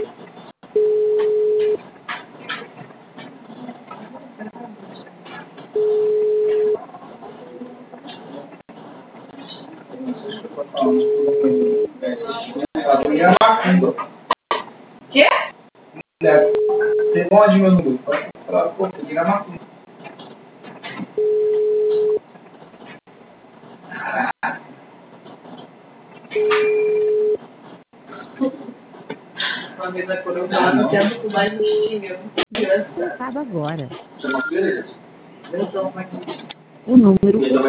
Quê? Você pode, meu número. Pode falar, pô, peguei na macumba. Uma vez a coroa tava tendo com mais instinto. Engraçado agora. Eu tomo aqui. O número